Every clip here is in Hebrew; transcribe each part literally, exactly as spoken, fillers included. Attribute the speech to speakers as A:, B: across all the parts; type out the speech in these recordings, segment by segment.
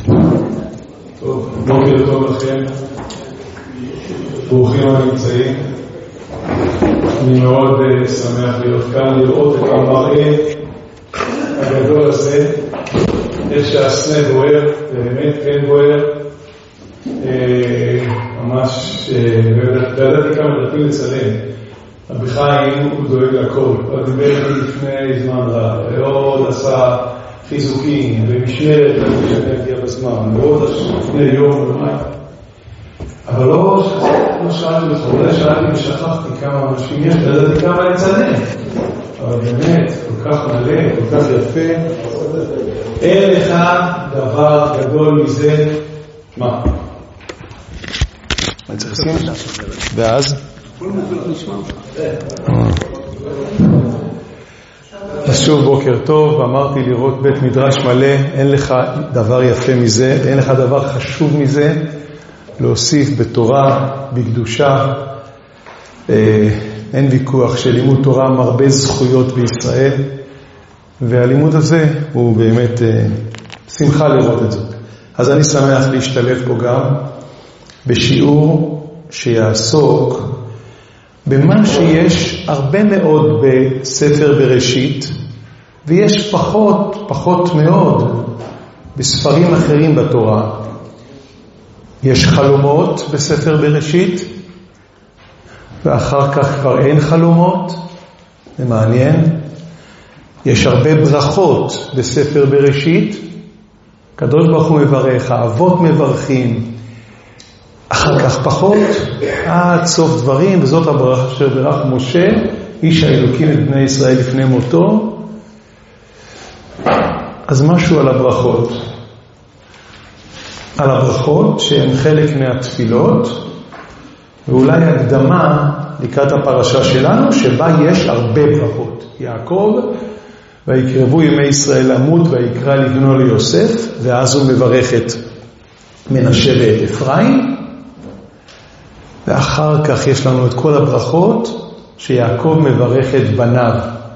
A: טוב, בוקר טוב לכם, ברוכים הנמצאים. אני מאוד uh, שמח להיות כאן, לראות את המראה הגדול הזה, איך שהסנה בוער, באמת כן בוער, uh, ממש, לא ידעתי כמה דפים לצלם. רבי חיים הוא דואג לכל, הוא דיבר לפני זמן רב, ועוד עשה חיזוקים ומשמרת למי שנגיע בזמן, ועוד לפני יום ומים. אבל לא, לא שאלתי לך, אולי שאלתי ושכחתי כמה אנשים יש, לא ידעתי כמה לצלם. אבל באמת, כל כך מלא, כל כך יפה. אין לך דבר גדול מזה. מה? מה צריך לשים? ואז? אז שוב בוקר טוב, אמרתי לראות בית מדרש מלא, אין לך דבר יפה מזה, אין לך דבר חשוב מזה, להוסיף בתורה, בקדושה. אין ויכוח שלימוד תורה מרבה זכויות בישראל, והלימוד הזה הוא באמת שמחה לראות את זאת. אז אני שמח להשתלב פה גם בשיעור שיעסוק במה שיש הרבה מאוד בספר בראשית, ויש פחות, פחות מאוד בספרים אחרים בתורה. יש חלומות בספר בראשית, ואחר כך כבר אין חלומות, זה מעניין. יש הרבה ברכות בספר בראשית, הקדוש ברוך הוא מברך, האבות מברכים, אחר כך פחות, עד סוף דברים, וזאת הברכה אשר ברך משה, איש האלוקים את בני ישראל לפני מותו. אז משהו על הברכות. על הברכות שהן חלק מהתפילות, ואולי הקדמה לקראת הפרשה שלנו, שבה יש הרבה ברכות. יעקב, ויקרבו ימי ישראל למות, ויקרא לבנו ליוסף, ואז הוא מברך את מנשה ואת אפרים. ואחר כך יש לנו את כל הברכות שיעקב מברך את בניו.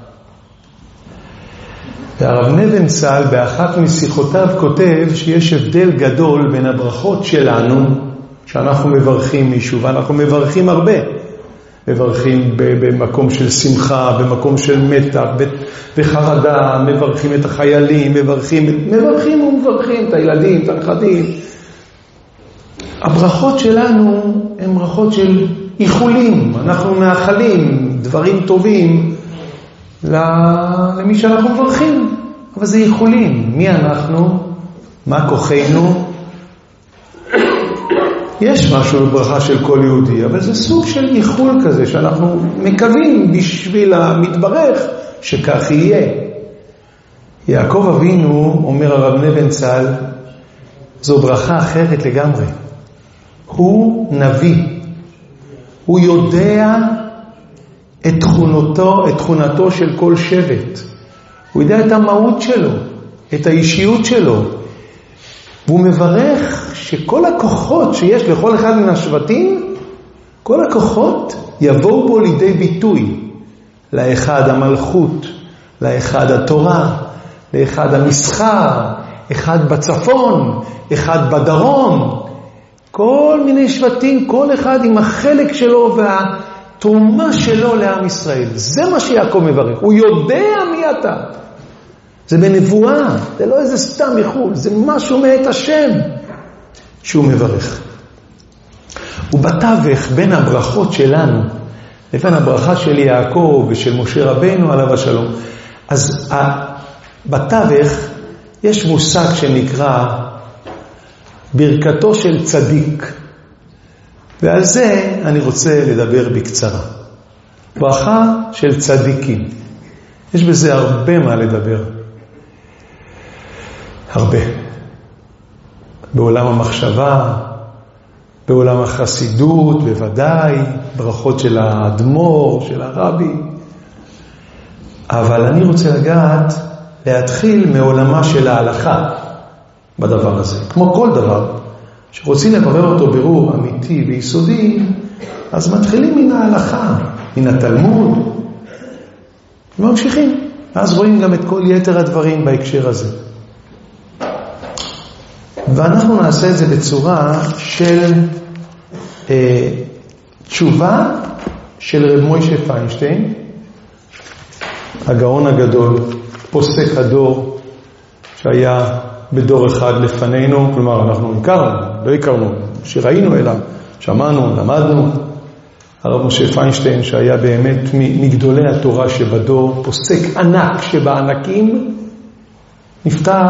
A: והרב נבנצל באחת משיחותיו כותב שיש הבדל גדול בין הברכות שלנו, שאנחנו מברכים מישהו, ואנחנו מברכים הרבה. מברכים במקום של שמחה, במקום של מתח וחרדה, מברכים את החיילים, מברכים, מברכים ומברכים את הילדים, את הנכדים. הברכות שלנו הן ברכות של איחולים, אנחנו מאחלים דברים טובים למי שאנחנו מברכים, אבל זה איחולים. מי אנחנו? מה כוחנו? יש משהו בברכה של כל יהודי, אבל זה סוג של איחול כזה שאנחנו מקווים בשביל המתברך שכך יהיה. יעקב אבינו, אומר הרב נבנצל, זו ברכה אחרת לגמרי. הוא נביא, הוא יודע את תכונתו, את תכונתו של כל שבט, הוא יודע את המהות שלו, את האישיות שלו, והוא מברך שכל הכוחות שיש לכל אחד מן השבטים, כל הכוחות יבואו בו לידי ביטוי. לאחד המלכות, לאחד התורה, לאחד המסחר, אחד בצפון, אחד בדרום, כל מיני שבטים, כל אחד עם החלק שלו והתרומה שלו לעם ישראל. זה מה שיעקב מברך. הוא יודע מי אתה. זה בנבואה, זה לא איזה סתם איחול, זה משהו מאת השם שהוא מברך. ובתווך בין הברכות שלנו לבין הברכה של יעקב ושל משה רבנו עליו השלום, אז בתווך יש מושג שנקרא ברכתו של צדיק, ועל זה אני רוצה לדבר בקצרה. ברכה של צדיקים, יש בזה הרבה מה לדבר, הרבה. בעולם המחשבה, בעולם החסידות, בוודאי, ברכות של האדמו"ר, של הרבי. אבל אני רוצה לגעת, להתחיל מעולמה של ההלכה בדבר הזה. כמו כל דבר, שרוצים לברר אותו ברור אמיתי ויסודי, אז מתחילים מן ההלכה, מן התלמוד, וממשיכים. אז רואים גם את כל יתר הדברים בהקשר הזה. ואנחנו נעשה את זה בצורה של אה, תשובה של רב מוישה פיינשטיין, הגאון הגדול, פוסק הדור, שהיה בדור אחד לפנינו, כלומר אנחנו הכרנו, לא הכרנו, שראינו אליו, שמענו, למדנו, הרב משה פיינשטיין שהיה באמת מגדולי התורה שבדור, פוסק ענק שבענקים, נפטר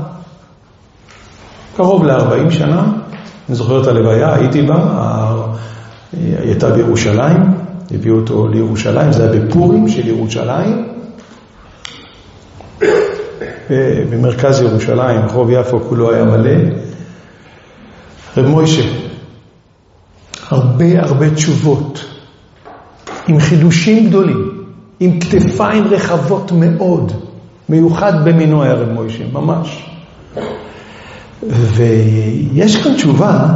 A: קרוב ל-ארבעים שנה, אני זוכר את הלוויה, הייתי בה, היא הייתה בירושלים, הביאו אותו לירושלים, זה היה בפורים של ירושלים, במרכז ירושלים, רחוב יפו כולו היה מלא. רב מוישה, הרבה הרבה תשובות, עם חידושים גדולים, עם כתפיים רחבות מאוד, מיוחד במינו היה רב מוישה, ממש. ויש כאן תשובה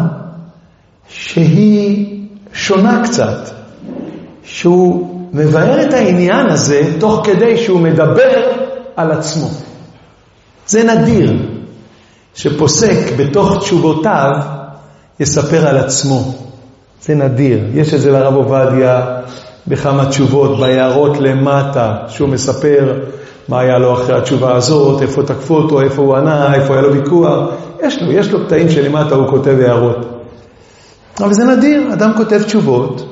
A: שהיא שונה קצת, שהוא מבאר את העניין הזה תוך כדי שהוא מדבר על עצמו. זה נדיר שפוסק בתוך תשובותיו יספר על עצמו. זה נדיר. יש את זה לרב עובדיה בכמה תשובות, ביערות למטה, שהוא מספר מה היה לו אחרי התשובה הזאת, איפה תקפו אותו, איפה הוא ענה, איפה היה לו ויכוח. יש לו, יש לו קטעים שלמטה הוא כותב הערות. אבל זה נדיר, אדם כותב תשובות,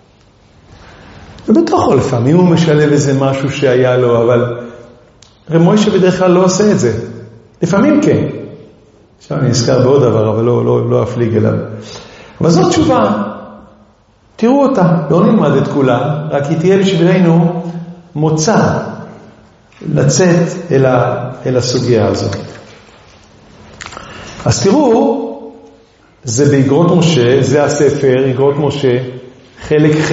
A: ובתוכו לפעמים הוא משלב איזה משהו שהיה לו, אבל רב מוישה בדרך כלל לא עושה את זה. לפעמים כן. עכשיו אני אזכר בעוד דבר, אבל לא, לא, לא אפליג אליו. אבל זאת תשובה. תראו אותה, לא נלמד את כולה, רק היא תהיה בשבילנו מוצא לצאת אל, ה, אל הסוגיה הזאת. אז תראו, זה באגרות משה, זה הספר, אגרות משה, חלק ח'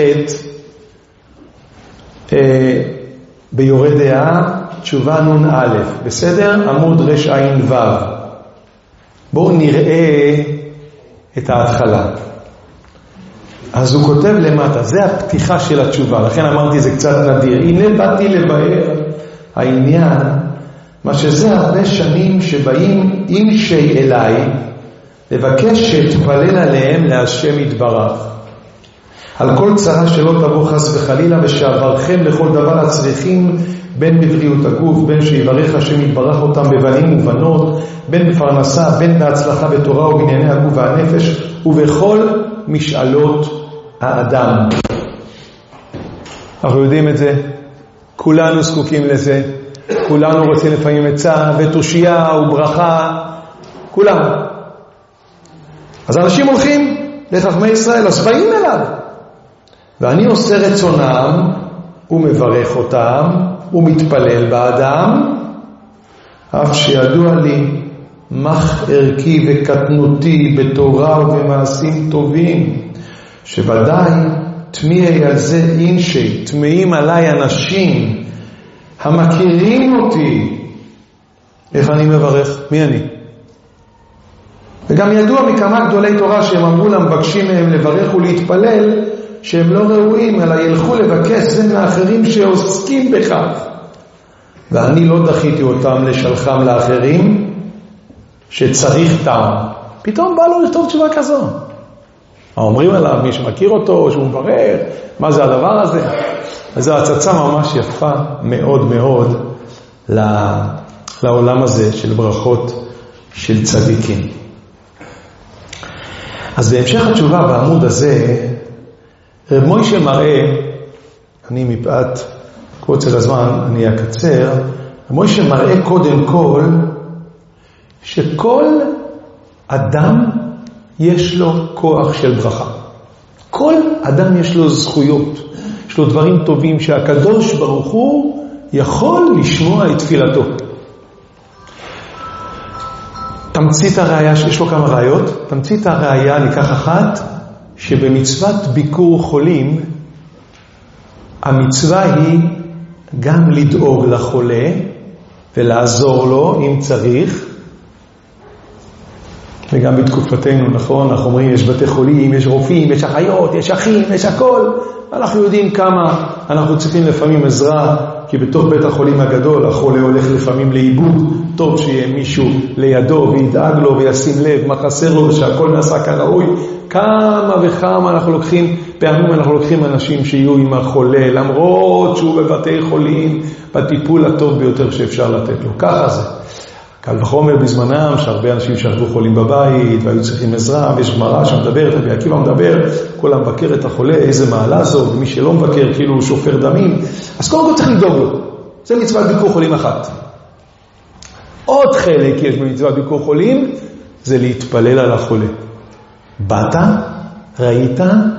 A: אה, ביורה דעה, תשובה נון א', בסדר? עמוד רש עין ו'. בואו נראה את ההתחלה. אז הוא כותב למטה, זה הפתיחה של התשובה, לכן אמרתי זה קצת נדיר. הנה באתי לבאר העניין, מה שזה הרבה שנים שבאים אנשי אליי, לבקש שתפלל עליהם להשם יתברך. על כל צרה שלא תבוא חס וחלילה, ושעברכם לכל דבר הצריכים, בין בבריאות הגוף, בין שיברך השם יתברך אותם בבנים ובנות, בין בפרנסה, בין בהצלחה בתורה ובענייני הגוף והנפש, ובכל משאלות האדם. אנחנו יודעים את זה, כולנו זקוקים לזה, כולנו רוצים לפעמים עצה ותושייה וברכה, כולם. אז אנשים הולכים לחכמי ישראל, אז באים אליו. ואני עושה רצונם, ומברך אותם, ומתפלל באדם, אף שידוע לי מח ערכי וקטנותי בתורה ובמעשים טובים, שוודאי תמיעי על זה אינשי, תמיעים עליי אנשים המכירים אותי. איך אני מברך? מי אני? וגם ידוע מכמה גדולי תורה שהם אמרו להם, מבקשים מהם לברך ולהתפלל, שהם לא ראויים, אלא ילכו לבקש זה מאחרים שעוסקים בכך. ואני לא דחיתי אותם לשלחם לאחרים, שצריך טעם. פתאום בא לו לכתוב תשובה כזו. אומרים עליו, מי שמכיר אותו, שהוא מברר, מה זה הדבר הזה? אז זו הצצה ממש יפה מאוד מאוד לעולם הזה של ברכות של צדיקים. אז בהמשך התשובה בעמוד הזה, רב מוישה מראה, אני מפאת קוצר הזמן, אני אקצר, רב מוישה מראה קודם כל, שכל אדם יש לו כוח של ברכה. כל אדם יש לו זכויות, יש לו דברים טובים שהקדוש ברוך הוא יכול לשמוע את תפילתו. תמצית הראיה, יש לו כמה ראיות, תמצית הראיה ניקח אחת, שבמצוות ביקור חולים, המצווה היא גם לדאוג לחולה ולעזור לו אם צריך, וגם בתקופתנו, נכון, אנחנו אומרים יש בתי חולים, יש רופאים, יש אחיות, יש אחים, יש הכל, אנחנו יודעים כמה אנחנו צריכים לפעמים עזרה כי בתוך בית החולים הגדול החולה הולך לפעמים לאיבוד, טוב שיהיה מישהו לידו וידאג לו וישים לב מה חסר לו ושהכל נעשה כראוי. כמה וכמה אנחנו לוקחים, פעמים אנחנו לוקחים אנשים שיהיו עם החולה, למרות שהוא בבתי חולים, בטיפול הטוב ביותר שאפשר לתת לו. ככה זה. קל וחומר בזמנם, שהרבה אנשים שכבו חולים בבית, והיו צריכים עזרה, ויש גמרא שמדברת, רבי עקיבא מדבר, כל המבקר את החולה, איזה מעלה זו, ומי שלא מבקר כאילו הוא שופר דמים. אז קודם כל צריך לדאוג לו. זה מצוות ביקור חולים אחת. עוד חלק יש במצוות ביקור חולים, זה להתפלל על החולה. באת, ראית,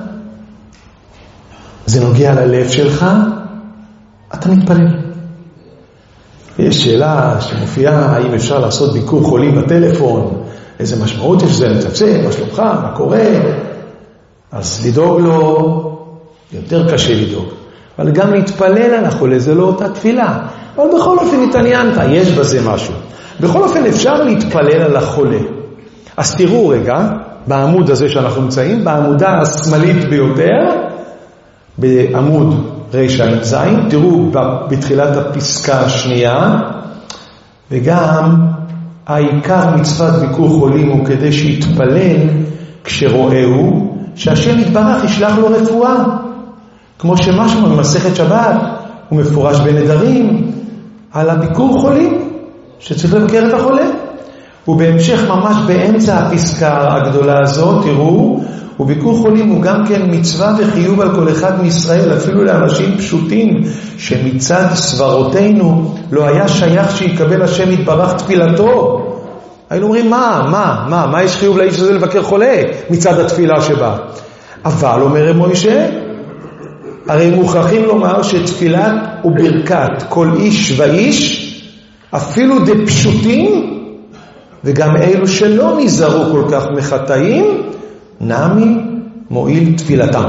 A: זה נוגע ללב שלך, אתה מתפלל. יש שאלה שמופיעה, האם אפשר לעשות ביקור חולים בטלפון, איזה משמעות יש זה, מצפצף, מה שלומך, מה קורה, אז לדאוג לו, יותר קשה לדאוג. אבל גם להתפלל על החולה, זה לא אותה תפילה. אבל בכל אופן התעניינת, יש בזה משהו. בכל אופן אפשר להתפלל על החולה. אז תראו רגע, בעמוד הזה שאנחנו נמצאים, בעמודה השמאלית ביותר, בעמוד רשע זין, תראו בתחילת הפסקה השנייה, וגם העיקר מצוות ביקור חולים הוא כדי שיתפלל כשרואהו, שהשם יתברך ישלח לו רפואה. כמו שמשהו במסכת שבת הוא מפורש בנדרים על הביקור חולים, שצריך לבקר את החולה. ובהמשך ממש באמצע הפסקה הגדולה הזאת, תראו, וביקור חולים הוא גם כן מצווה וחיוב על כל אחד מישראל, אפילו לאנשים פשוטים, שמצד סברותינו לא היה שייך שיקבל השם יתברך תפילתו. היינו אומרים, מה, מה, מה, מה יש חיוב לאיש הזה לבקר חולה מצד התפילה שבה? אבל, אומר מוישה, הרי מוכרחים לומר שתפילת וברכת כל איש ואיש, אפילו די פשוטים, וגם אלו שלא נזהרו כל כך מחטאים, נמי מועיל תפילתם.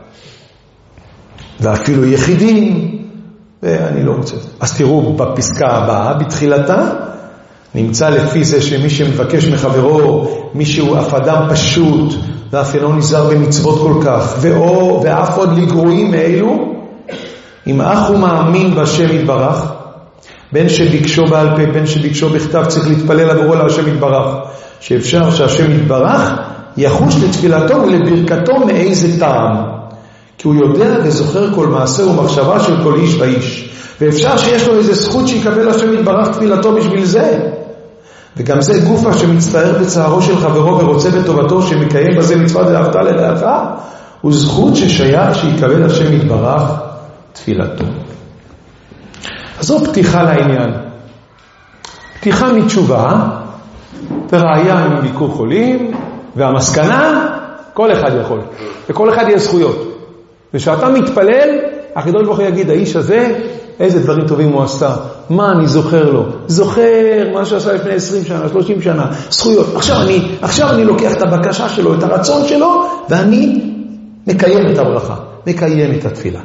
A: ואפילו יחידים, ואני לא רוצה. אז תראו בפסקה הבאה, בתחילתה, נמצא לפי זה שמי שמבקש מחברו, מי שהוא אף אדם פשוט, ואף אינו נזהר במצוות כל כך, ואו, ואף עוד לגרועים מאלו, אם אך הוא מאמין בשם יתברך, בין שביקשו בעל פה, בין שביקשו בכתב, צריך להתפלל עבורו להשם יתברך, שאפשר שהשם יתברך יחוש לתפילתו ולברכתו מאיזה טעם, כי הוא יודע וזוכר כל מעשה ומחשבה של כל איש ואיש, ואפשר שיש לו איזה זכות שיקבל השם יתברך תפילתו בשביל זה. וגם זה גופה שמצטער בצערו של חברו ורוצה בטובתו, שמקיים בזה מצוות ואהבת לרעך, הוא זכות ששייך שיקבל השם יתברך תפילתו. אז זו פתיחה לעניין. פתיחה מתשובה, וראיה מביקור חולים, והמסקנה, כל אחד יכול. וכל אחד יש זכויות. ושאתה מתפלל, הקדוש ברוך הוא יגיד, האיש הזה, איזה דברים טובים הוא עשה. מה אני זוכר לו? זוכר מה שעשה לפני עשרים שנה, שלושים שנה, זכויות. עכשיו אני, עכשיו אני לוקח את הבקשה שלו, את הרצון שלו, ואני מקיים את הברכה, מקיים את התפילה.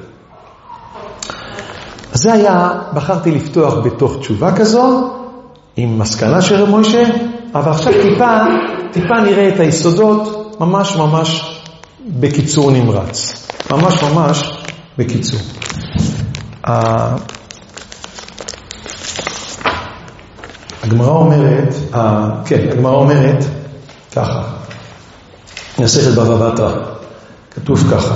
A: אז זה היה, בחרתי לפתוח בתוך תשובה כזו, עם מסקנה של רב מוישה, אבל עכשיו טיפה, טיפה נראה את היסודות, ממש ממש בקיצור נמרץ. ממש ממש בקיצור. הגמרא אומרת, כן, הגמרא אומרת ככה, מסכת בבא בתרא, כתוב ככה,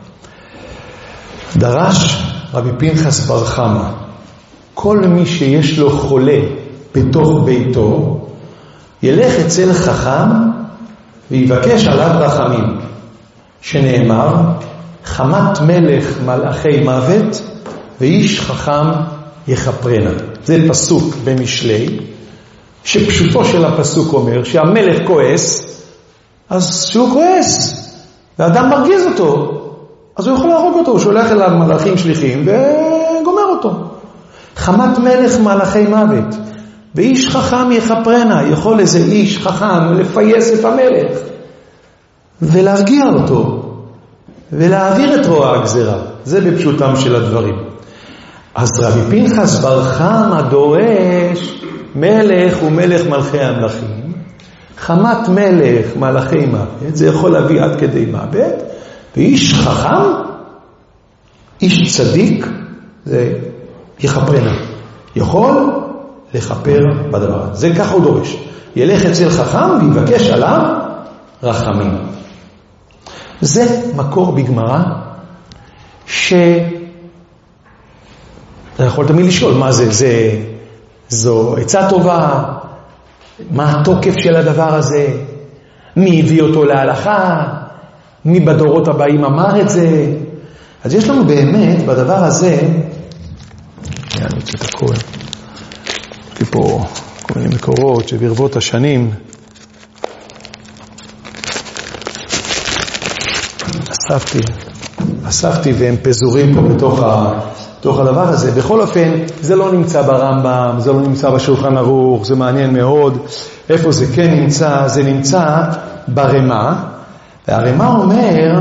A: דרש רבי פנחס בר חמא, כל מי שיש לו חולה בתוך ביתו, ילך אצל חכם ויבקש עליו רחמים, שנאמר, חמת מלך מלאכי מוות ואיש חכם יחפרנה. זה פסוק במשלי, שפשוטו של הפסוק אומר שהמלך כועס, אז שהוא כועס, והאדם מרגיז אותו, אז הוא יכול להרוג אותו, הוא שולח אליו מלאכים שליחים וגומר אותו. חמת מלך מלאכי מוות ואיש חכם יחפרנה, יכול איזה איש חכם לפייס את המלך ולהרגיע אותו ולהעביר את רוע הגזרה. זה בפשוטם של הדברים. אז רבי פנחס בר חמא דורש מלך ומלך מלכי המלכים, חמת מלך מלאכי מוות, זה יכול להביא עד כדי מוות, ואיש חכם, איש צדיק, זה יכפרנה. יכול לכפר בדבר. זה ככה הוא דורש. ילך אצל חכם ויבקש עליו רחמים. זה מקור בגמרא ש... אתה יכול תמיד לשאול מה זה, זה, זו עצה טובה, מה התוקף של הדבר הזה, מי הביא אותו להלכה, מי בדורות הבאים אמר את זה. אז יש לנו באמת בדבר הזה, אני רוצה את הכל, יש לי פה כל מיני מקורות שברבות השנים אספתי, אספתי והם פזורים פה בתוך ה... תוך הדבר הזה. בכל אופן, זה לא נמצא ברמב"ם, זה לא נמצא בשולחן ערוך, זה מעניין מאוד. איפה זה כן נמצא? זה נמצא ברמה. והרמה אומר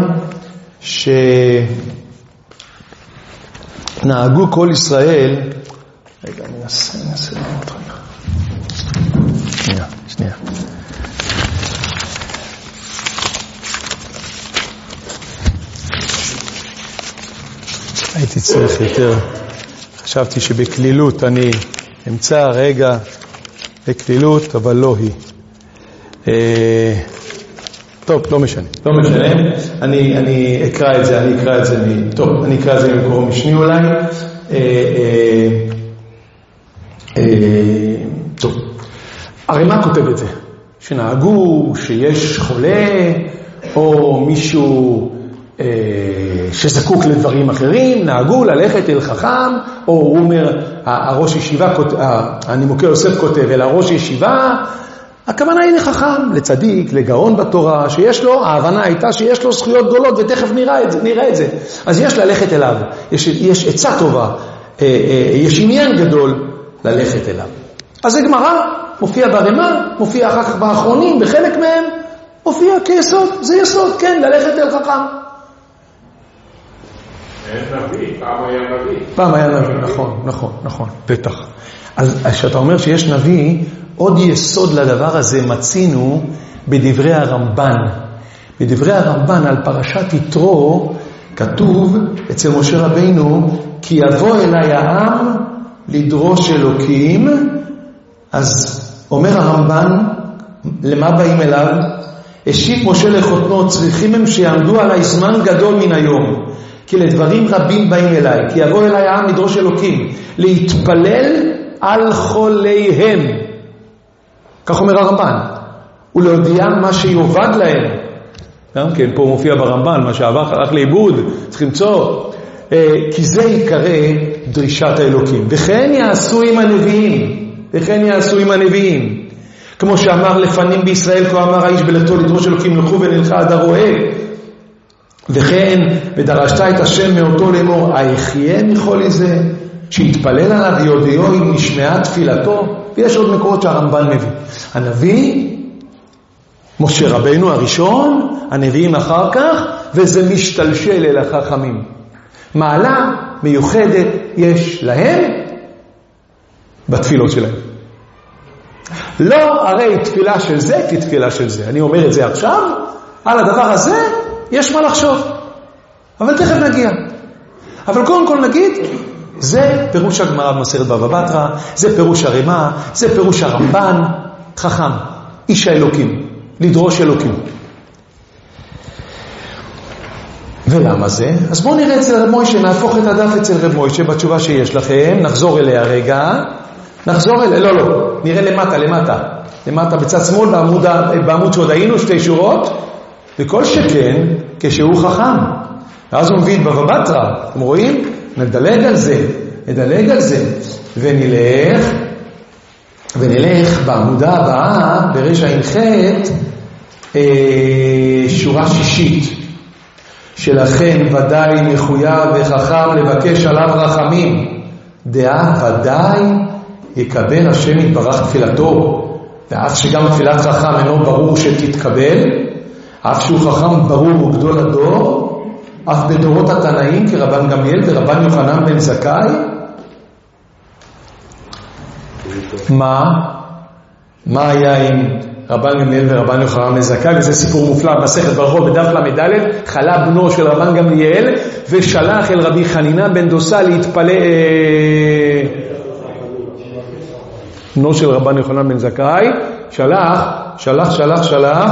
A: שנהגו כל ישראל, רגע, אני אנסה, אני אנסה לראות רגע. שנייה, שנייה. הייתי צריך יותר, חשבתי שבכלילות אני אמצא רגע בכלילות, אבל לא היא. אה, טוב, לא משנה, לא משנה. אני, אני אקרא את זה, אני אקרא את זה, מ... טוב, אני אקרא את זה ממקור משני אולי. אה, אה, אה, טוב, הרמ"א כותב את זה, שנהגו שיש חולה או מישהו שזקוק לדברים אחרים, נהגו ללכת אל חכם, או הוא אומר, הראש ישיבה, הנימוקי יוסף כותב, אל הראש ישיבה, הכוונה היא לחכם, לצדיק, לגאון בתורה, שיש לו, ההבנה הייתה שיש לו זכויות גדולות, ותכף נראה את זה, נראה את זה. אז יש ללכת אליו, יש, יש עצה טובה, יש עניין גדול ללכת אליו. אז זה גמרא, מופיע ברמ"א, מופיע אחר כך באחרונים, בחלק מהם, מופיע כיסוד, זה יסוד, כן, ללכת אל חכם.
B: נביא, פעם היה נביא.
A: פעם היה נביא, נכון, נכון, נכון, בטח. אז כשאתה אומר שיש נביא, עוד יסוד לדבר הזה מצינו בדברי הרמב"ן. בדברי הרמב"ן על פרשת יתרו כתוב אצל משה רבינו, כי יבוא אליי העם לדרוש אלוקים. אז אומר הרמב"ן, למה באים אליו? השיב משה לחותנו, צריכים הם שיעמדו עליי זמן גדול מן היום, כי לדברים רבים באים אליי, כי יבוא אליי העם לדרוש אלוקים, להתפלל על חוליהם. כך אומר הרמב"ן, ולהודיעם מה שיובד להם. גם כן, פה מופיע ברמב"ן, מה שעבר הלך לאיבוד, צריך למצוא. כי זה יקרא דרישת האלוקים. וכן יעשו עם הנביאים, וכן יעשו עם הנביאים. כמו שאמר לפנים בישראל, כה אמר האיש בלכתו לדרוש אלוקים, לכו ונלכה עד הרועה. וכן, ודרשת את השם מאותו לאמור, היחיה מכל זה, שיתפלל עליו ויודיעו אם נשמעה תפילתו. ויש עוד מקורות שהרמב"ן מביא. הנביא, משה רבינו הראשון, הנביאים אחר כך, וזה משתלשל אל החכמים. מעלה מיוחדת יש להם בתפילות שלהם. לא הרי תפילה של זה כתפילה של זה. אני אומר את זה עכשיו, על הדבר הזה יש מה לחשוב. אבל תכף נגיע. אבל קודם כל נגיד, זה פירוש הגמרא במסכת בבא בתרא, זה פירוש הרמ"א, זה פירוש הרמב"ן, חכם, איש האלוקים, לדרוש אלוקים. ולמה זה? אז בואו נראה אצל רב מוישה, נהפוך את הדף אצל רב מוישה בתשובה שיש לכם, נחזור אליה רגע, נחזור אליה, לא, לא, נראה למטה, למטה, למטה בצד שמאל בעמוד, בעמוד שעוד היינו שתי שורות, וכל שכן כשהוא חכם. ואז הוא מביא את בבא בתרא, אתם רואים? נדלג על זה, נדלג על זה, ונלך, ונלך בעמודה הבאה, ברשע הנחת, אה, שורה שישית, שלכן ודאי מחויב וחכם לבקש עליו רחמים, דעה ודאי יקבל השם יתברך תפילתו, ואף שגם תפילת חכם אינו ברור שתתקבל, אף שהוא חכם ברור וגדול הדור, אף בדורות התנאים כרבן גמליאל ורבן יוחנן בן זכאי. מה? מה היה עם רבן גמליאל ורבן יוחנן בן זכאי, וזה סיפור מופלא במסכת ברכות בדף למד, חלה בנו של רבן גמליאל ושלח אל רבי חנינא בן דוסה להתפלל, בנו של רבן יוחנן בן זכאי, שלח, שלח, שלח, שלח,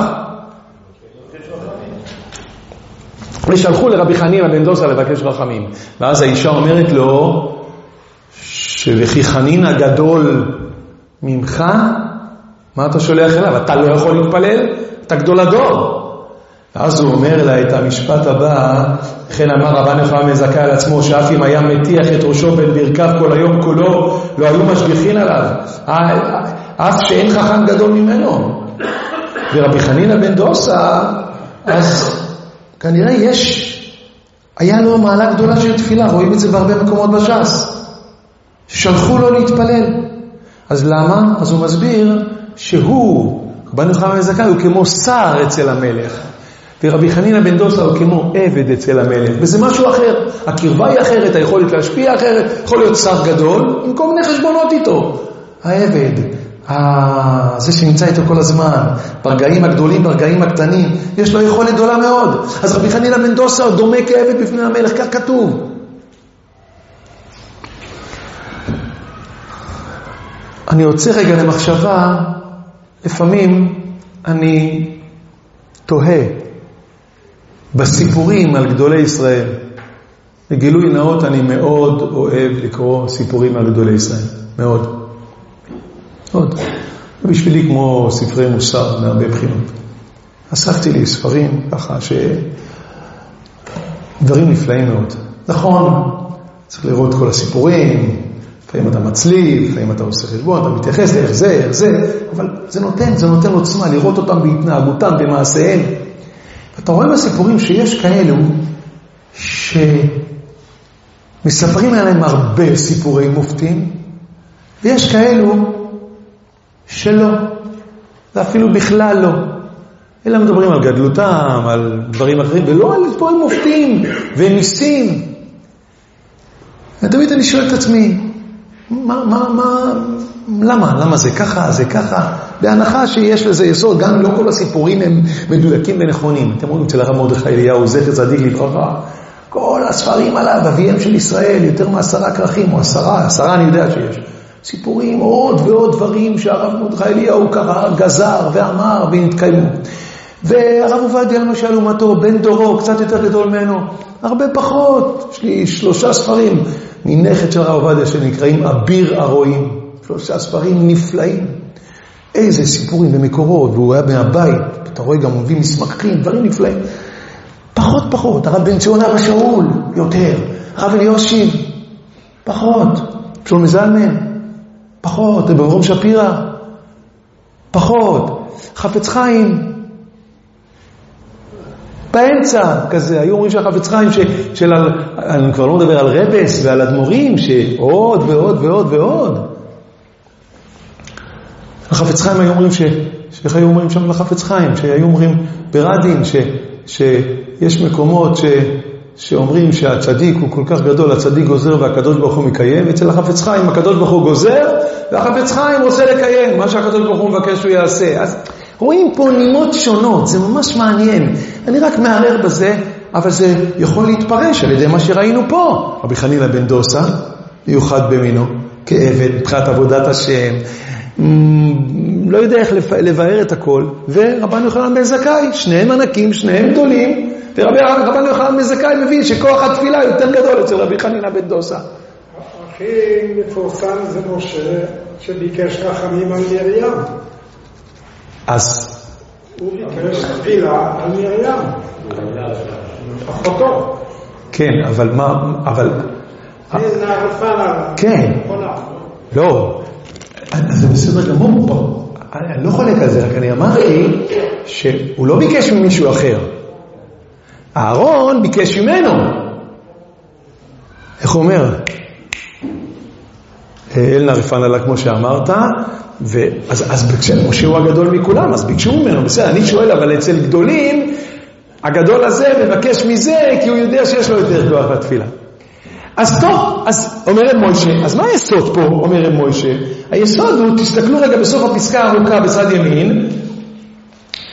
A: ושלחו לרבי חנינא בן דוסה לבקש רחמים. ואז האישה אומרת לו, שלכי חנינא גדול ממך, מה אתה שולח אליו? אתה לא יכול להתפלל? אתה גדול הדור. ואז הוא אומר לה את המשפט הבא, לכן אמר רבן יוחנן בן זכאי על עצמו, שאף אם היה מטיח את ראשו בין ברכיו כל היום כולו, לא היו משגיחין עליו, אף שאין חכם גדול ממנו. ורבי חנינא בן דוסה, אז כנראה יש, היה לו מעלה גדולה של תפילה, רואים את זה בהרבה מקומות בש"ס, שלחו לו להתפלל. אז למה? אז הוא מסביר שהוא, רבן יוחנן בן זכאי, הוא כמו שר אצל המלך, ורבי חנינא בן דוסה הוא כמו עבד אצל המלך, וזה משהו אחר, הקרבה היא אחרת, היכולת להשפיע אחרת, יכול להיות שר גדול עם כל מיני חשבונות איתו, העבד, זה שנמצא איתו כל הזמן, ברגעים הגדולים, ברגעים הקטנים, יש לו יכולת גדולה מאוד. אז רבי חנינא בן דוסה דומה כעבד בפני המלך, כך כתוב. אני רוצה רגע למחשבה, לפעמים אני תוהה בסיפורים על גדולי ישראל. בגילוי נאות אני מאוד אוהב לקרוא סיפורים על גדולי ישראל, מאוד. מאוד. ובשבילי כמו ספרי מוסר מהרבה בחינות. אספתי לי ספרים ככה שדברים נפלאים מאוד. נכון, צריך לראות כל הסיפורים, לפעמים אתה מצליף, לפעמים אתה עושה חשבון, אתה מתייחס לאיך זה, איך זה, אבל זה נותן, זה נותן עוצמה, לראות אותם בהתנהגותם, במעשיהם. ואתה רואה בסיפורים שיש כאלו שמספרים עליהם הרבה סיפורי מופתים, ויש כאלו שלא, ואפילו בכלל לא. אלא מדברים על גדלותם, על דברים אחרים, ולא על סיפורים מופתים וניסים. ותמיד אני שואל את עצמי, מה, מה, מה, למה? למה זה ככה, זה ככה? בהנחה שיש לזה יסוד, גם לא כל הסיפורים הם מדויקים ונכונים. אתם רואים אצל הרב מרדכי אליהו, זכר צדיק לברכה, כל הספרים עליו, אביהם של ישראל, יותר מעשרה כרכים, או עשרה, עשרה אני יודע שיש. סיפורים, עוד ועוד דברים שהרב מרדכי אליהו ככה גזר ואמר ונתקיימו. והרב עובדיה למשל לעומתו, בן דורו, קצת יותר גדול ממנו, הרבה פחות. יש לי שלושה ספרים מנכד של הרב עובדיה שנקראים אביר הרועים. שלושה ספרים נפלאים. איזה סיפורים במקורות, והוא היה מהבית, אתה רואה גם מביא מסמכים, דברים נפלאים. פחות פחות, הרב בן ציון אבא שאול, יותר. הרב אליושיב, פחות. שלום זלמן, פחות. רב אברהם שפירא, פחות. חפץ חיים, באמצע כזה. היו אומרים שהחפץ חיים ש, של, אני כבר לא מדבר על רבס ועל אדמו"רים, שעוד ועוד ועוד ועוד. החפץ חיים היו אומרים ש... איך היו אומרים שם לחפץ חיים? שהיו אומרים ברדין ש... שיש מקומות ש... שאומרים שהצדיק הוא כל כך גדול, הצדיק גוזר והקדוש ברוך הוא מקיים. אצל החפץ חיים הקדוש ברוך הוא גוזר והחפץ חיים רוצה לקיים מה שהקדוש ברוך הוא מבקש הוא יעשה. אז רואים פה נימות שונות, זה ממש מעניין. אני רק מערער בזה, אבל זה יכול להתפרש על ידי מה שראינו פה. רבי חנינא בן דוסה, מיוחד במינו, כעבד, מבחינת עבודת השם, לא יודע איך לבאר את הכל, ורבן יוחנן בן זכאי, שניהם ענקים, שניהם גדולים, ורבן יוחנן בן זכאי מבין שכוח התפילה יותר גדול אצל רבי חנינא בן דוסה.
C: הכי מפורסם זה משה שביקש רחמים על מרים.
A: אז
C: הוא ביקש תפילה על מרים, אחותו.
A: כן, אבל מה, אבל
C: זה נערפה
A: כן, לא, זה בסדר גמור פה, אני לא חולק על זה, רק אני אמרתי שהוא לא ביקש ממישהו אחר, אהרון ביקש ממנו. איך הוא אומר? אל נערפן עלה כמו שאמרת, ואז, אז משה הוא הגדול מכולם, אז ביקשו ממנו, בסדר, אני שואל, אבל אצל גדולים, הגדול הזה מבקש מזה, כי הוא יודע שיש לו יותר כוח לתפילה. אז טוב, אז אומר רב מוישה, אז מה היסוד פה, אומר רב מוישה? היסוד הוא, תסתכלו רגע בסוף הפסקה הארוכה בצד ימין,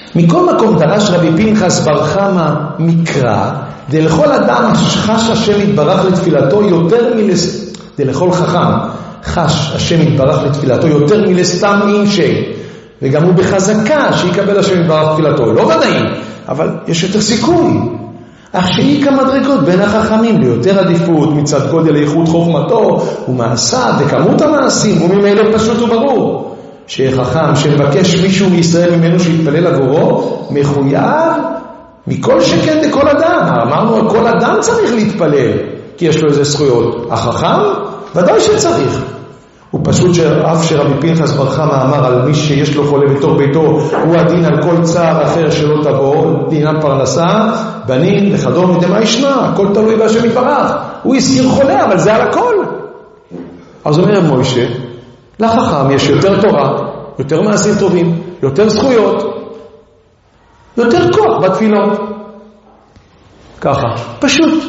A: מכל מקום דרש רבי פנחס בר חמא מקרא, דלכל אדם חש השם יתברך לתפילתו יותר מלס... דלכל חכם חש השם יתברך לתפילתו יותר מלסתם אינשי, וגם הוא בחזקה שיקבל השם יתברך לתפילתו. לא ודאי, אבל יש יותר סיכוי. אך שהיא כמדרגות בין החכמים ליותר עדיפות מצד גודל איכות חוכמתו ומעשיו וכמות המעשים, וממילא פשוט וברור שחכם שמבקש מישהו מישראל ממנו שיתפלל עבורו מחויב מכל שכן לכל אדם. אמרנו על כל אדם צריך להתפלל כי יש לו איזה זכויות. החכם ודאי שצריך. הוא פשוט שאף שרבי פנחס בר חמא אמר על מי שיש לו חולה בתוך ביתו הוא הדין על כל צער אחר שלא תבוא, דינם פרנסה, בנים וכדומה דמה ישמע, הכל תלוי בהשם יתברך. הוא הזכיר חולה אבל זה על הכל. אז אומר מוישה, לחכם יש יותר תורה, יותר מעשים טובים, יותר זכויות, יותר כוח בתפילות. ככה, פשוט.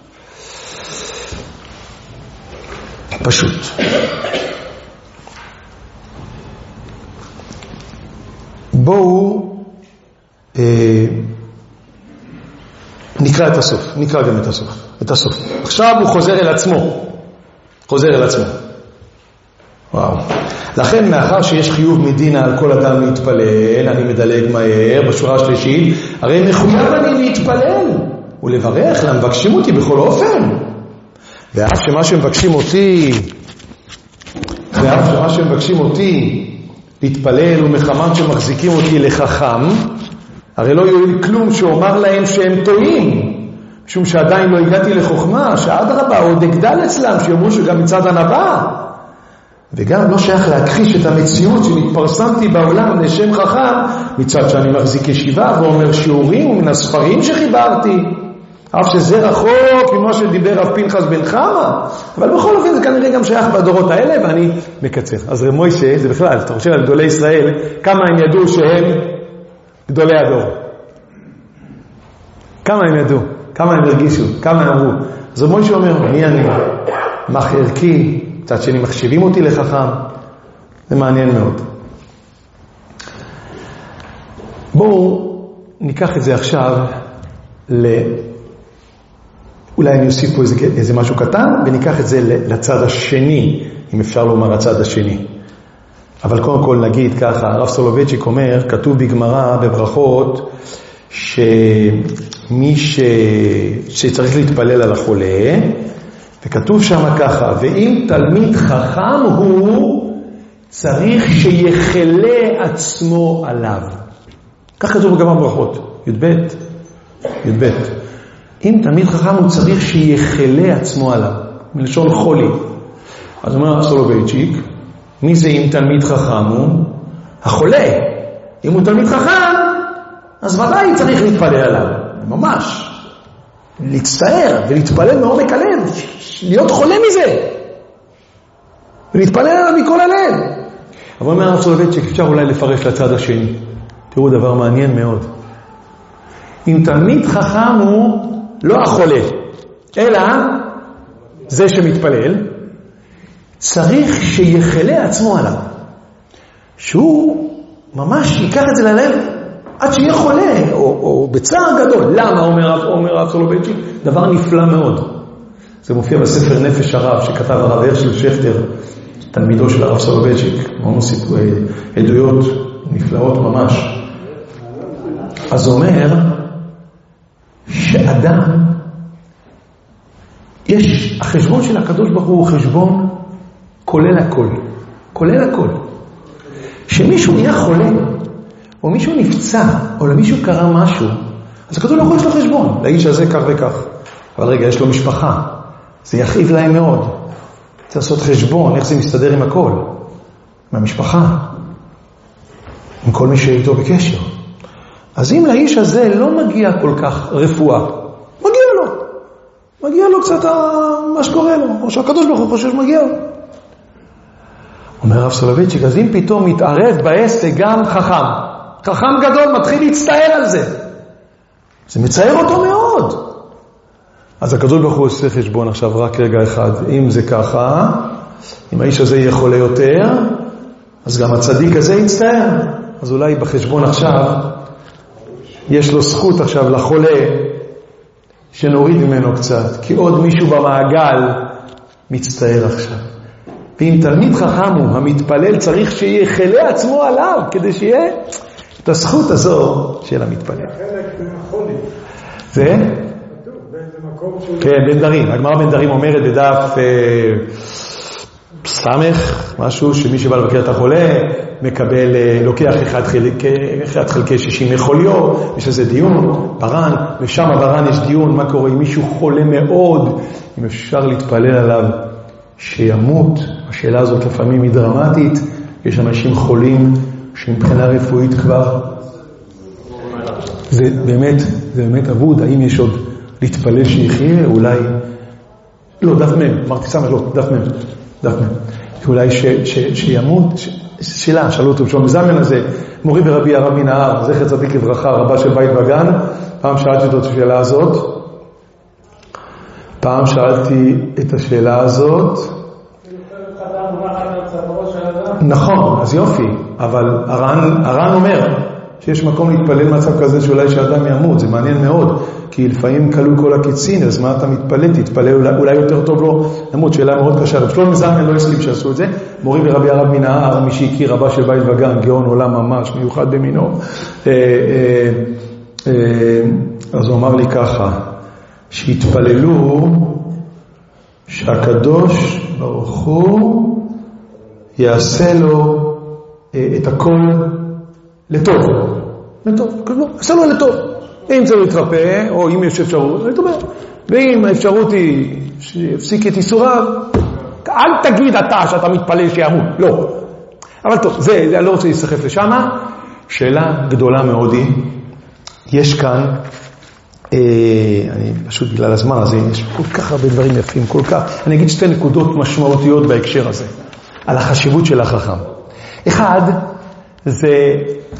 A: פשוט. בואו אה, נקרא את הסוף, נקרא גם את הסוף, את הסוף. עכשיו הוא חוזר אל עצמו, חוזר אל עצמו. וואו. לכן מאחר שיש חיוב מדינה על כל אדם להתפלל, אני מדלג מהר בשורה השלישית, הרי מחויב אני להתפלל ולברך, למבקשים אותי בכל אופן. ואף שמה שמבקשים אותי, ואף שמה שמבקשים אותי להתפלל ומחמת שמחזיקים אותי לחכם, הרי לא יועיל כלום שאומר להם שהם טועים, משום שעדיין לא הגעתי לחוכמה, שעד רבה עוד אגדל אצלם, שיאמרו שגם מצד הנבא. וגם לא שייך להכחיש את המציאות שמתפרסמתי בעולם לשם חכם, מצד שאני מחזיק ישיבה ואומר שיעורים ומן הספרים שחיברתי, אף שזה רחוק ממה שדיבר רב פנחס בן חמא, אבל בכל אופן זה כנראה גם שייך בדורות האלה, ואני מקצר. אז רב מוישה, זה בכלל, אתה חושב על גדולי ישראל, כמה הם ידעו שהם גדולי הדור? כמה הם ידעו? כמה הם הרגישו? כמה הם אמרו? אז רב מוישה אומר, מי אני? מה חלקי? קצת שני מחשיבים אותי לחכם. זה מעניין מאוד. בואו ניקח את זה עכשיו ל... אולי אני אוסיף פה איזה, איזה משהו קטן, וניקח את זה לצד השני, אם אפשר לומר הצד השני. אבל קודם כל נגיד ככה, הרב סולובייצ'יק אומר, כתוב בגמרא בברכות, שמי ש... שצריך להתפלל על החולה, וכתוב שם ככה, ואם תלמיד חכם הוא, צריך שיחלה עצמו עליו. כך כתוב בגמרא בברכות, י"ב, י"ב. אם תלמיד חכם הוא צריך שיחלה עצמו עליו, מלשון חולי. אז אומר הרב סולובייצ'יק, מי זה אם תלמיד חכם הוא? החולה. אם הוא תלמיד חכם, אז ודאי צריך להתפלל עליו, ממש. להצטער ולהתפלל מעומק הלב, להיות חולה מזה. ולהתפלל עליו מכל הלב. אבל אומר הרב סולובייצ'יק, אפשר אולי לפרש לצד השני. תראו דבר מעניין מאוד. אם תלמיד חכם הוא לא החולה, אלא זה שמתפלל, צריך שיחלה עצמו עליו. שהוא ממש ייקח את זה ללב עד שיהיה חולה, או, או בצער גדול. למה, אומר, אומר הרב סולובייצ'יק? דבר נפלא מאוד. זה מופיע בספר נפש הרב שכתב הרב הרשל שכטר, תלמידו של הרב סולובייצ'יק. ממש סיפורי עדויות נפלאות ממש. אז הוא אומר שאדם, יש, החשבון של הקדוש ברוך הוא חשבון כולל הכל, כולל הכל. שמישהו נהיה חולה, או מישהו נפצע, או למישהו קרה משהו, אז הקדוש ברוך הוא יש לו חשבון, לאיש הזה כך וכך. אבל רגע, יש לו משפחה, זה יכאיב להם מאוד. צריך לעשות חשבון, איך זה מסתדר עם הכל, עם המשפחה, עם כל מי שאיתו בקשר. אז אם לאיש הזה לא מגיע כל כך רפואה, מגיע לו. מגיע לו קצת מה שקורה לו, או שהקדוש ברוך הוא חושב שמגיע לו. אומר הרב סולובייצ'יק, אז אם פתאום מתערב בעסק גם חכם, חכם גדול מתחיל להצטער על זה. זה מצער אותו מאוד. אז הקדוש ברוך הוא עושה חשבון עכשיו רק רגע אחד. אם זה ככה, אם האיש הזה יהיה חולה יותר, אז גם הצדיק הזה יצטער. אז אולי בחשבון עכשיו יש לו זכות עכשיו לחולה שנוריד ממנו קצת, כי עוד מישהו במעגל מצטער עכשיו. ואם תלמיד חכם הוא המתפלל, צריך שיחלה עצמו עליו, כדי שיהיה את הזכות הזו של המתפלל.
C: חלק מהחולי.
A: זה?
C: באיזה מקום שהוא...
A: כן, בן דרים. הגמרא בן דרים אומרת בדף סמך, משהו שמי שבא לבקר את החולה, מקבל, לוקח אחד חלקי, אחד חלקי שישים מחוליו, יש איזה דיון, ברן, ושם ברן יש דיון, מה קורה אם מישהו חולה מאוד, אם אפשר להתפלל עליו שימות. השאלה הזאת לפעמים היא דרמטית, יש אנשים חולים שמבחינה רפואית כבר, זה באמת, זה באמת עבוד, האם יש עוד להתפלל שיחיה, אולי, לא, דף מם, אמרתי סמך, לא, דף מם, דף מם, אולי ש, ש, שימות, ש, שאלה, שאלו אותו בשום זמן הזה, מורי ורבי הרב מן ההר, זכר צדיק לברכה, רבה של בית וגן, פעם שאלתי אותו את השאלה הזאת, פעם שאלתי את השאלה הזאת, נכון, אז יופי, אבל הר"ן, הר"ן אומר שיש מקום להתפלל מצב כזה שאולי שאדם ימות, זה מעניין מאוד, כי לפעמים קלו כל הקיצין, אז מה אתה מתפלל? תתפלל, אולי, אולי יותר טוב לו למות, שאלה מאוד קשה. רב שלמה זלמן לא הסכים שעשו את זה, מורי ורבי הרב מן ההר, מי שהכיר רבה של בית וגן, גאון עולם ממש, מיוחד במינו, אז הוא אמר לי ככה, שהתפללו שהקדוש ברוך הוא יעשה לו את הכל לטוב. לטוב, עשה לו לטוב. אם זה להתרפא, או אם יש אפשרות, לטוב. ואם האפשרות היא שיפסיק את איסוריו, אל תגיד אתה שאתה מתפלל שימות. לא. אבל טוב, זה, זה לא רוצה להיסחף לשם. שאלה גדולה מאוד היא, יש כאן, אה, אני פשוט בגלל הזמן הזה, יש כל כך הרבה דברים יפים, כל כך, אני אגיד שתי נקודות משמעותיות בהקשר הזה. על החשיבות של החכם. אחד, זה,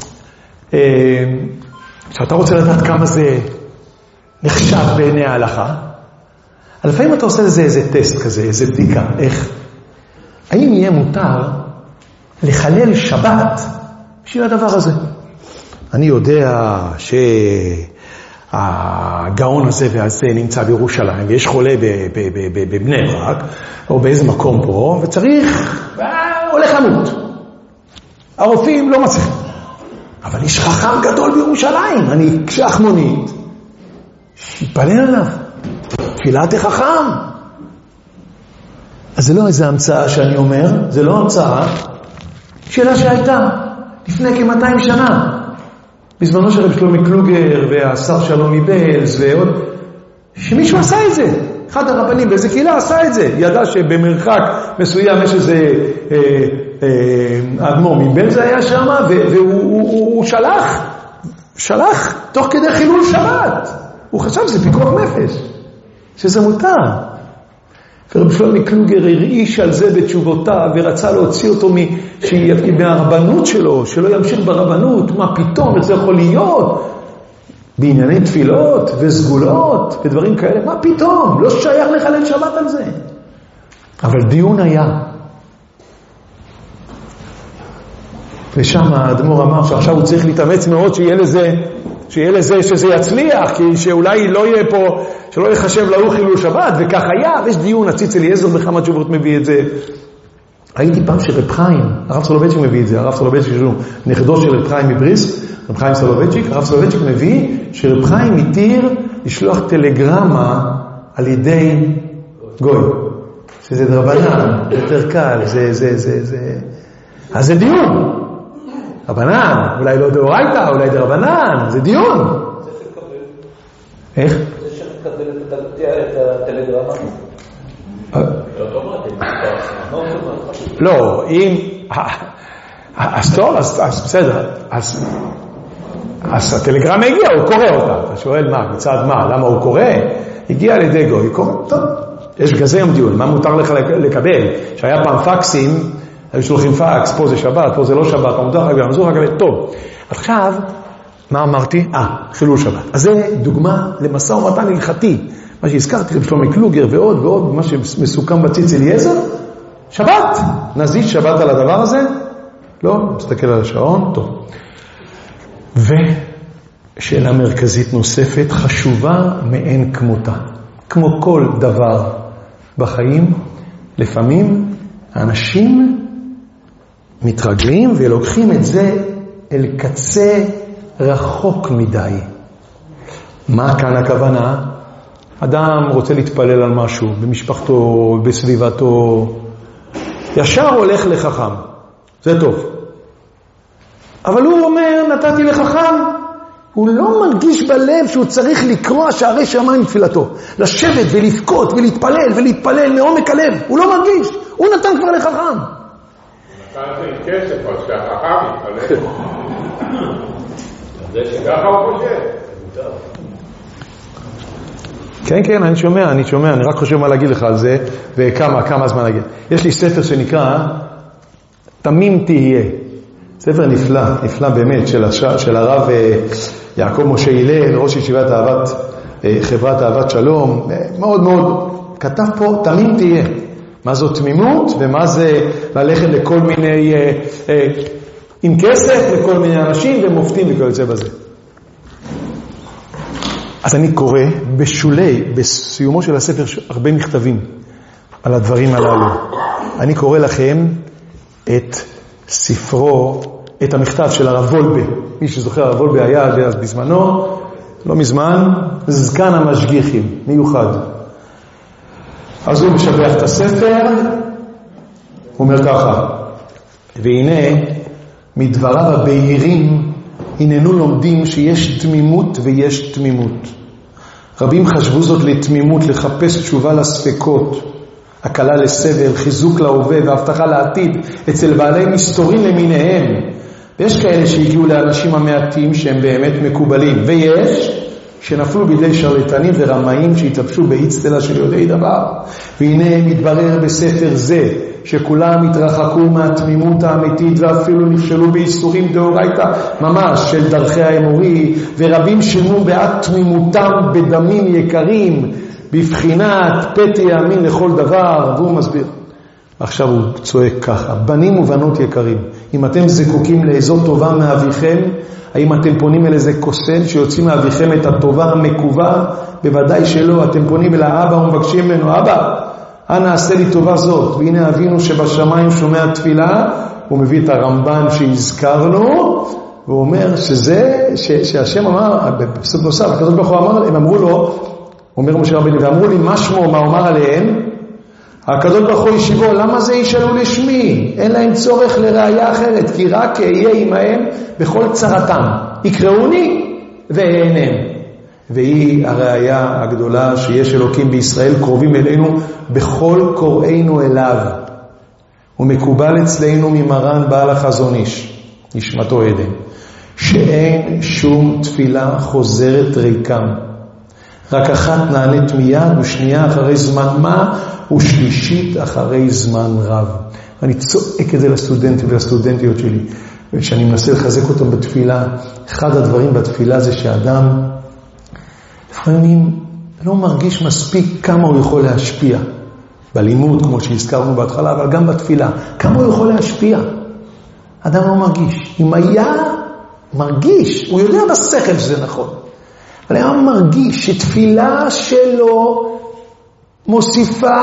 A: שאתה רוצה לדעת כמה זה נחשב בעיני ההלכה, לפעמים אתה עושה לזה איזה טסט כזה, איזה בדיקה, איך? האם יהיה מותר לחלל שבת בשביל הדבר הזה? אני יודע שהגאון הזה והזה נמצא בירושלים, ויש חולה בבני ברק, או באיזה מקום פה, וצריך, הולך למות. הרופאים לא מצליחים. אבל יש חכם גדול בירושלים, אני אקשח מונית, שיתפלל עליו. תפילת החכם. אז זה לא איזו המצאה שאני אומר, זה לא המצאה, שאלה שהייתה לפני כ-מאתיים שנה. בזמנו של רב שלמה קלוגר והשר שלום מבלז ועוד, שמישהו עשה את זה. אחד הרבנים באיזה קהילה עשה את זה. ידע שבמרחק מסוים יש איזה אה, אה, אדמו"ר מבלז היה שם, והוא הוא, הוא, הוא שלח, שלח תוך כדי חילול שבת. הוא חשב שזה פיקוח נפש, שזה מותר. ורב שלמה קלוגר הרעיש על זה בתשובותיו, ורצה להוציא אותו מהרבנות שלו, שלא ימשיך ברבנות, מה פתאום, איך זה יכול להיות? בענייני תפילות וסגולות ודברים כאלה, מה פתאום? לא שייך לחלל שבת על זה. אבל דיון היה. ושם האדמו"ר אמר שעכשיו הוא צריך להתאמץ מאוד שיהיה לזה, שיהיה לזה שזה יצליח, כי שאולי לא יהיה פה, שלא יחשב להוא חילול שבת, וכך היה, ויש דיון, הציץ אליעזר בכמה תשובות מביא את זה. הייתי פעם שרב חיים, הרב סולובייצ'יק מביא את זה, הרב סולובייצ'יק שהוא נכדו של רב חיים מבריסק, רב חיים סולובייצ'יק, הרב סולובייצ'יק מביא שרב חיים מתיר לשלוח טלגרמה על ידי גוי, שזה דרבנן, יותר קל, זה, זה, זה, זה, אז זה דיון. רבנן, אולי לא דאורייתא, אולי דרבנן, זה דיון. איך?
D: זה שתקבל את הטלגרמה.
A: לא, אם... אז טוב, אז בסדר. אז הטלגרמה הגיע, הוא קורא אותה. אתה שואל מה, מצד מה, למה הוא קורא? הגיע על ידי גוי, קורא, טוב. יש גזי יום דיון, מה מותר לך לקבל? שהיה פעם פקסים, היו שולחים פקס, פה זה שבת, פה זה לא שבת, מה מותר לך לקבל, מזור לך לקבל, טוב. עכשיו, מה אמרתי? אה, חילול שבת. אז זה דוגמה למשא ומתן הלכתי. מה שהזכרתי, רב שלמה קלוגר ועוד ועוד, מה שמסוכם בציץ אליעזר, שבת. נזיז שבת על הדבר הזה? לא, מסתכל על השעון, טוב. שאלה מרכזית נוספת, חשובה מאין כמותה. כמו כל דבר בחיים, לפעמים האנשים מתרגלים ולוקחים את זה אל קצה רחוק מדי. מה כאן הכוונה? אדם רוצה להתפלל על משהו, במשפחתו, בסביבתו, ישר הולך לחכם, זה טוב. אבל הוא אומר, נתתי לחכם, הוא לא מרגיש בלב שהוא צריך לקרוא שערי שמיים תפילתו, לשבת ולבכות ולהתפלל ולהתפלל מעומק הלב, הוא לא מרגיש, הוא נתן כבר לחכם.
B: הוא נתן את כסף, אז שהחכם יתפלל. זה שככה הוא חושב.
A: כן, כן, אני שומע, אני שומע, אני רק חושב מה להגיד לך על זה, וכמה, כמה זמן להגיד. יש לי ספר שנקרא, תמים תהיה. ספר נפלא, נפלא באמת, של, הש... של הרב יעקב משה הלל, ראש ישיבת אהבת, חברת אהבת שלום, מאוד מאוד, כתב פה, תמים תהיה. מה זו תמימות, ומה זה ללכת לכל מיני, אה, אה, עם כסף, לכל מיני אנשים, ומופתים וכל יוצא בזה. אז אני קורא בשולי, בסיומו של הספר, הרבה מכתבים על הדברים הללו. אני קורא לכם את ספרו, את המכתב של הרב וולבה. מי שזוכר, הרב וולבה היה אז בזמנו, לא מזמן, זקן המשגיחים, מיוחד. אז הוא משבח את הספר, הוא אומר ככה, והנה, מדבריו הבהירים, הננו לומדים שיש תמימות ויש תמימות. רבים חשבו זאת לתמימות, לחפש תשובה לספקות, הקלה לסבל, חיזוק להווה והבטחה לעתיד אצל בעלי מסתורים למיניהם. ויש כאלה שהגיעו לאנשים המעטים שהם באמת מקובלים, ויש שנפלו בידי שרלטנים ורמאים שהתלבשו באצטלה של יודעי דבר. והנה מתברר בספר זה שכולם התרחקו מהתמימות האמיתית ואפילו נכשלו באיסורים דאורייתא ממש של דרכי האמורי, ורבים שילמו בעד תמימותם בדמים יקרים בבחינת פתי יאמין לכל דבר. והוא מסביר, עכשיו הוא צועק ככה, בנים ובנות יקרים, אם אתם זקוקים לאיזו טובה מאביכם, האם אתם פונים אל איזה קוסם שיוצאים מאביכם את הטובה המקובה? בוודאי שלא. אתם פונים אל האבא ומבקשים ממנו, אבא, אנא עשה לי טובה זאת. והנה אבינו שבשמיים שומע תפילה, הוא מביא את הרמב"ן שהזכרנו, והוא אומר שזה, ש, שהשם אמר, בסוף נוסף, הקדוש ברוך הוא אמר, הם אמרו לו, אומר משה רבנו, ואמרו לי מה שמו, מה אומר עליהם? הקדוש ברוך הוא ישיבו, למה זה ישאלו לשמי? אין להם צורך לראיה אחרת, כי רק אהיה עמהם בכל צרתם. יקראוני ואענם. והיא הראיה הגדולה שיש אלוקים בישראל קרובים אלינו בכל קוראינו אליו. ומקובל אצלנו ממרן בעל החזון איש, נשמתו עדן, שאין שום תפילה חוזרת ריקם. רק אחת נענית מיד ושנייה אחרי זמן מה ושלישית אחרי זמן רב. אני צועק את זה לסטודנטים ולסטודנטיות שלי, וכשאני מנסה לחזק אותם בתפילה, אחד הדברים בתפילה זה שאדם לפעמים לא מרגיש מספיק כמה הוא יכול להשפיע. בלימוד, כמו שהזכרנו בהתחלה, אבל גם בתפילה, כמה הוא יכול להשפיע. אדם לא מרגיש. אם היה מרגיש, הוא יודע בשכל שזה נכון. אבל היה מרגיש שתפילה שלו מוסיפה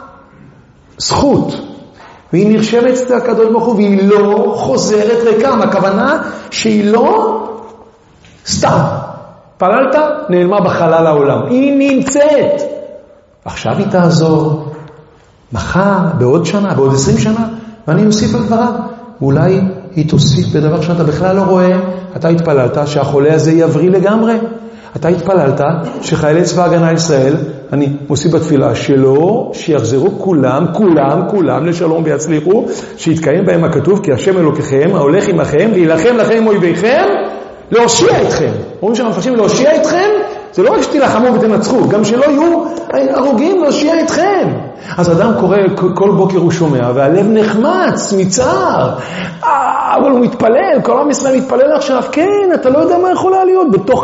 A: זכות, והיא נרשמת אצל הקדוש ברוך הוא, והיא לא חוזרת ריקם. הכוונה שהיא לא סתם. פללת, נעלמה בחלל העולם. היא נמצאת. עכשיו היא תעזור. מחר, בעוד שנה, בעוד עשרים שנה, ואני אוסיף על דבריו. ואולי היא תוסיף בדבר שאתה בכלל לא רואה. אתה התפללת שהחולה הזה יבריא לגמרי. אתה התפללת שחיילי צבא הגנה לישראל, אני מוסיף בתפילה שלו, שיחזרו כולם, כולם, כולם לשלום ויצליחו, שיתקיים בהם הכתוב, כי השם אלוקיכם, ההולך עמכם, להילחם לכם אויביכם, להושיע אתכם. אומרים שאנחנו מפרשים להושיע אתכם, זה לא רק שתילחמו ותנצחו, גם שלא יהיו הרוגים להושיע אתכם. אז אדם קורא, כל בוקר הוא שומע, והלב נחמץ מצער, אבל הוא מתפלל, כל עם ישראל מתפלל עכשיו, כן, אתה לא יודע מה יכולה להיות, בתוך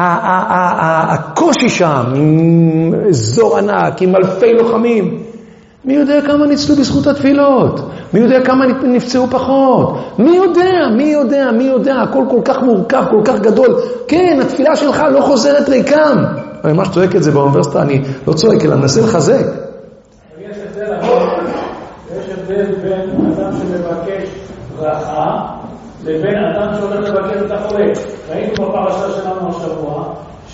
A: הקושי שם, עם אזור ענק, עם אלפי לוחמים. מי יודע כמה ניצלו בזכות התפילות? מי יודע כמה נפצעו פחות? מי יודע? מי יודע? מי יודע? הכל כל כך מורכב, כל כך גדול. כן, התפילה שלך לא חוזרת ריקם. אני ממש צועק את זה באוניברסיטה, אני לא צועק, אלא מנסה לחזק.
E: יש הבדל, יש הבדל בין אדם שמבקש ברכה לבין אדם שהולך לבקש את החולה. ראינו בפרשה שלנו השבוע ש...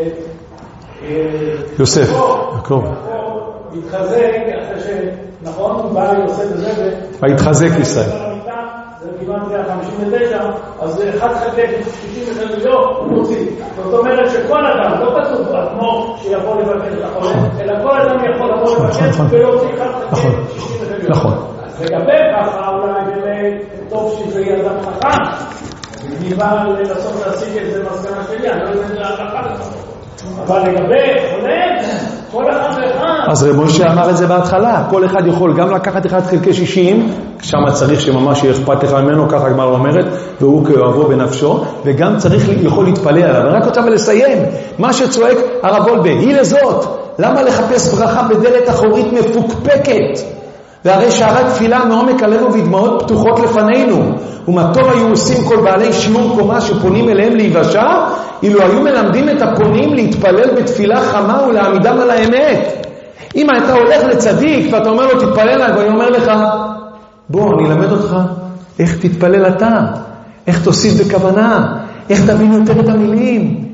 A: יוסף, יעקב.
E: התחזק, אחרי שנכון, הוא בא ליוסף הזה,
A: והתחזק ישראל.
E: זה כמעט חמישים ותשע, אז אחד חלק שישים ושלוש מיליון, הוא מוציא. זאת אומרת שכל אדם, לא כתוב כמו שיכול לבקש את החולה, אלא כל אדם יכול לבוא לבקש ולהוציא אחד חלק שישים ושלוש מיליון.
A: נכון.
E: לגבי ככה, אולי טוב שזה יהיה אדם חכם, אני בא לנסות להשיג את זה מסקנה שלי, אני לא יודע את זה להלכה לפחות. אבל לגבי חולה, כל אחד ואחד.
A: אז רב משה אמר את זה בהתחלה, כל אחד יכול גם לקחת אחד חלקי שישים, שם צריך שממש יהיה אכפת לך ממנו, ככה הגמרא אומרת, והוא כאוהבו בנפשו, וגם צריך יכול להתפלל עליו. אני רק רוצה לסיים, מה שצועק הרב וולבה, היא לזאת, למה לחפש ברכה בדלת אחורית מפוקפקת? והרי שערי תפילה מעומק עלינו ודמעות פתוחות לפנינו, ומה טוב היו עושים כל בעלי שיעור קומה שפונים אליהם להיוושע, אילו היו מלמדים את הפונים להתפלל בתפילה חמה ולעמידם על האמת. אם אתה הולך לצדיק ואתה אומר לו תתפלל עליי, ואני אומר לך בוא אני אלמד אותך איך תתפלל אתה, איך תוסיף בכוונה, איך תבין יותר את המילים.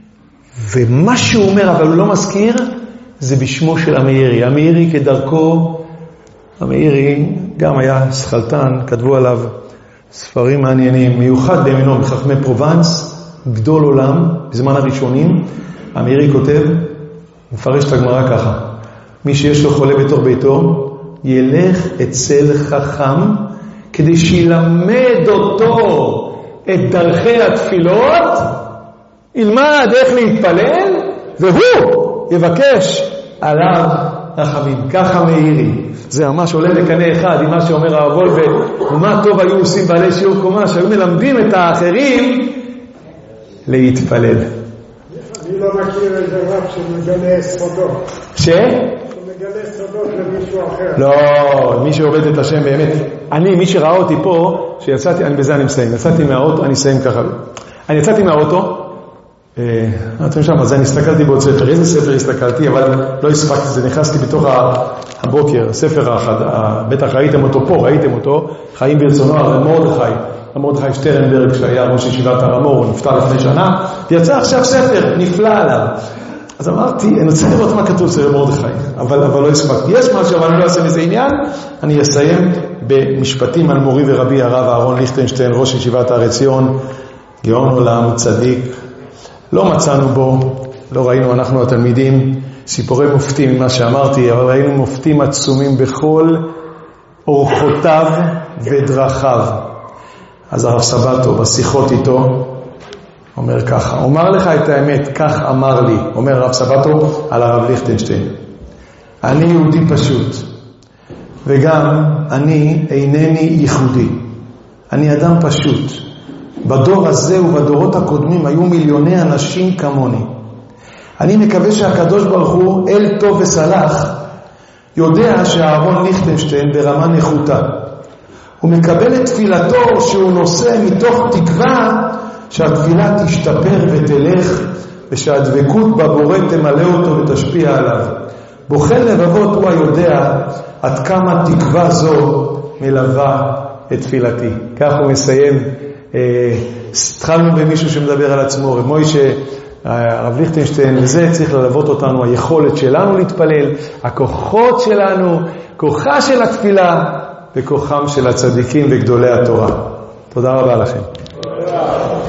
A: ומה שהוא אומר אבל הוא לא מזכיר, זה בשמו של המאירי. המאירי כדרכו, המאירי גם היה שכלתן, כתבו עליו ספרים מעניינים, מיוחד בימינו מחכמי פרובנס, גדול עולם, בזמן הראשונים. המאירי כותב, מפרש את הגמרא ככה, מי שיש לו חולה בתוך ביתו, ילך אצל חכם, כדי שילמד אותו את דרכי התפילות, ילמד איך להתפלל, והוא יבקש עליו רחמים. ככה מאירי. זה ממש עולה לקנה אחד עם מה שאומר הרב וולבה, ומה טוב היו עושים בעלי שיעור קומה, שהיו מלמדים את האחרים להתפלל.
C: אני לא מכיר איזה רב שמגלה סודות.
A: ש?
C: שמגלה סודות למישהו אחר.
A: לא, מי שעובד את השם באמת. אני, מי שראה אותי פה, שיצאתי, אני בזה אני מסיים, יצאתי מהאוטו, אני אסיים ככה. אני יצאתי מהאוטו, אתם שם, אז אני הסתכלתי בעוד ספר, איזה ספר הסתכלתי, אבל לא הספקתי, זה נכנסתי בתוך הבוקר, ספר האחד, בטח ראיתם אותו פה, ראיתם אותו, חיים ברצונו, על מרדכי, מרדכי שטרנברג, שהיה ראש ישיבת הר המור, הוא נפטר לפני שנה, ויצא עכשיו ספר, נפלא עליו. אז אמרתי, אני רוצה לראות מה כתוב ספר מרדכי, אבל, אבל לא הספקתי. יש משהו, אבל אני לא אעשה מזה עניין, אני אסיים במשפטים על מורי ורבי הרב אהרון ליכטנשטיין, ראש ישיבת הר עציון, גאון עולם, צדיק. לא מצאנו בו, לא ראינו אנחנו התלמידים, סיפורי מופתים ממה שאמרתי, אבל ראינו מופתים עצומים בכל אורחותיו ודרכיו. אז הרב סבתו בשיחות איתו אומר ככה, אומר לך את האמת, כך אמר לי, אומר הרב סבתו על הרב ליכטנשטיין, אני יהודי פשוט, וגם אני אינני ייחודי, אני אדם פשוט. בדור הזה ובדורות הקודמים היו מיליוני אנשים כמוני. אני מקווה שהקדוש ברוך הוא, אל טוב וסלח, יודע שאהרון ליכטנשטיין ברמה נחותה. הוא מקבל את תפילתו שהוא נושא מתוך תקווה שהתפילה תשתפר ותלך, ושהדבקות בבורא תמלא אותו ותשפיע עליו. בוחן לבבות הוא היודע עד כמה תקווה זו מלווה את תפילתי. כך הוא מסיים. התחלנו במישהו שמדבר על עצמו, רב מוישה, הרב ליכטנשטיין, וזה צריך ללוות אותנו, היכולת שלנו להתפלל, הכוחות שלנו, כוחה של התפילה, וכוחם של הצדיקים וגדולי התורה. תודה רבה לכם.